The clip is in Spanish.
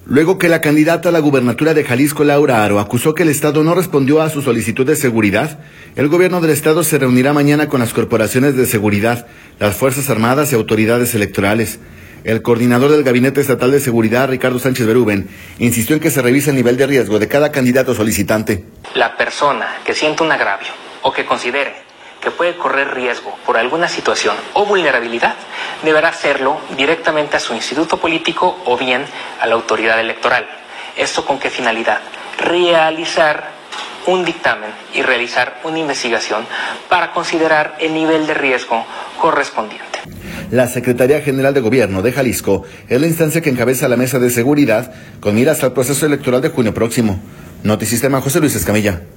Luego que la candidata a la gubernatura de Jalisco, Laura Aro, acusó que el Estado no respondió a su solicitud de seguridad, el gobierno del Estado se reunirá mañana con las corporaciones de seguridad, las Fuerzas Armadas y autoridades electorales. El coordinador del Gabinete Estatal de Seguridad, Ricardo Sánchez Berúben, insistió en que se revise el nivel de riesgo de cada candidato solicitante. La persona que sienta un agravio o que considere que puede correr riesgo por alguna situación o vulnerabilidad, deberá hacerlo directamente a su instituto político o bien a la autoridad electoral. ¿Esto con qué finalidad? Realizar un dictamen y realizar una investigación para considerar el nivel de riesgo correspondiente. La Secretaría General de Gobierno de Jalisco es la instancia que encabeza la mesa de seguridad con miras al proceso electoral de junio próximo. Notisistema, José Luis Escamilla.